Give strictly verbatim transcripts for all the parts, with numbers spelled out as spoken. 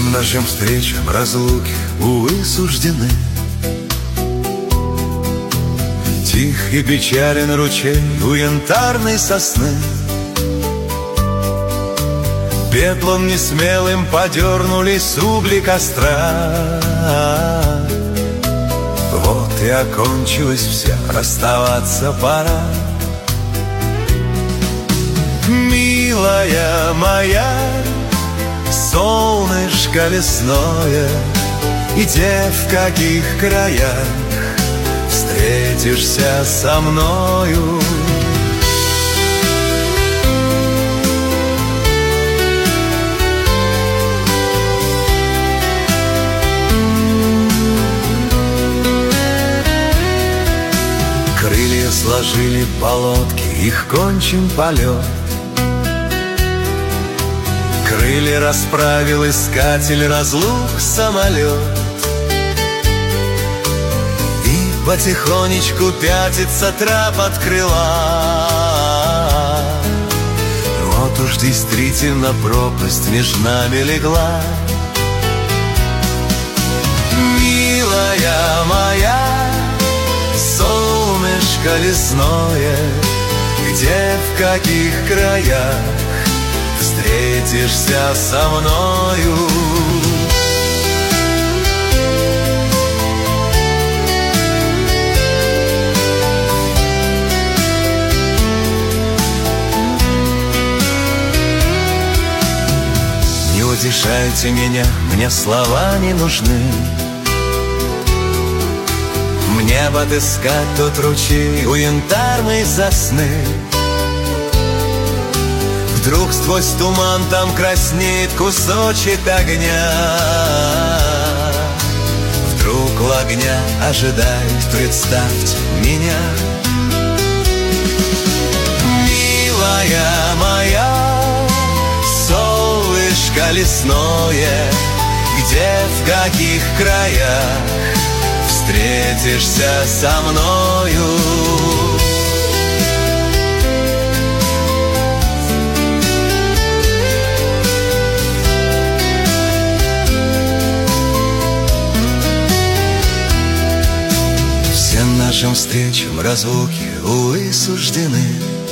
Всем нашим встречам разлуки, увы, суждены. Тих и печален ручей у янтарной сосны. Пеплом несмелым подернули субли костра. Вот и окончилось все, расставаться пора. Милая моя, солнышко лесное, и где, в каких краях встретишься со мною? Крылья сложили полотки, их кончим полет. Крылья расправил искатель разлук самолет. И потихонечку пятится трап от крыла. Вот уж действительно пропасть между нами легла. Милая моя, солнышко лесное, где, в каких краях встретишься со мною? Не утешайте меня, мне слова не нужны. Мне бы отыскать тот ручей у янтарной сосны. Вдруг сквозь туман там краснеет кусочек огня. Вдруг у огня ожидает, представьте меня. Милая моя, солнышко лесное, где, в каких краях встретишься со мною? Всем нашим встречам разлуки, увы, суждены.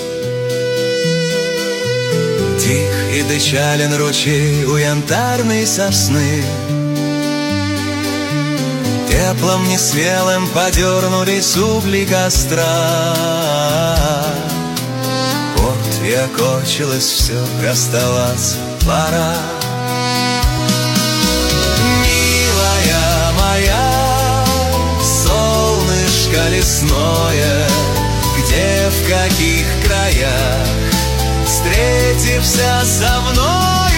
Тих и печален ручей у янтарной сосны. Пеплом несмелым подернулись угли костра. Вот и окончилось все, расставаться пора. Милая моя, солнышко лесное, где, в каких краях встретишься со мной?